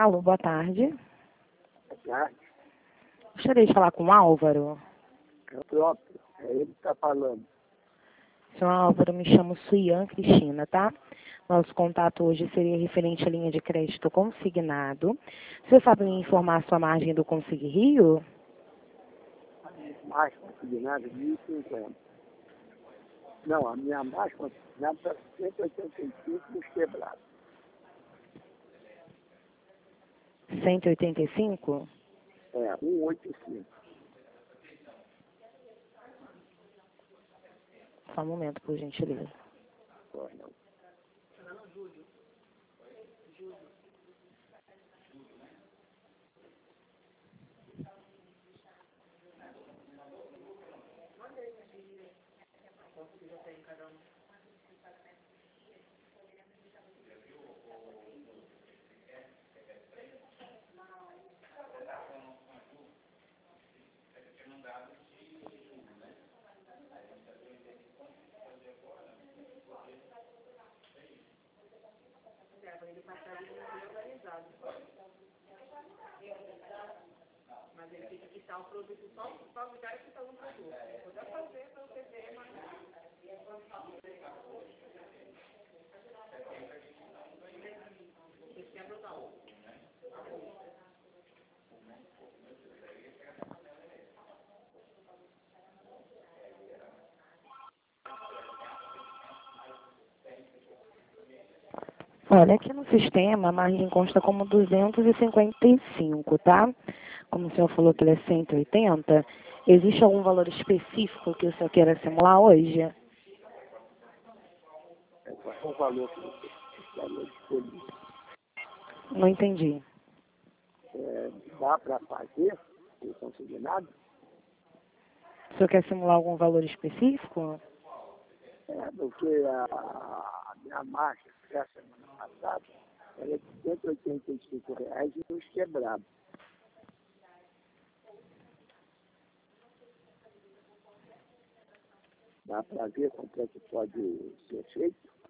Alô, boa tarde. Boa tarde. Gostaria de falar com o Álvaro. É o próprio. É ele que está falando. Senhor Álvaro, me chamo Suian Cristina, tá? Nosso contato hoje seria referente à linha de crédito consignado. Você sabe me informar a sua margem do Consigue Rio? Mais consignada, 1.050. Não, a minha mais consignada está 185 nos quebrados. 185? É, 185. Só um momento, por gentileza. Não. Mas ele tem que quitar o produto só para o cara que está no produto. Eu vou fazer para você ver, mas você quebra da outra. Olha, aqui no sistema a margem consta como 255, tá? Como o senhor falou que ele é 180, existe algum valor específico que o senhor queira simular hoje? Qual é o valor que você gostaria de escolher? Não entendi. Dá para fazer o consignado? O senhor quer simular algum valor específico? Porque a minha marcha, que a semana passada, era de R$ 185 nos quebrados. Dá para ver quanto é que pode ser feito?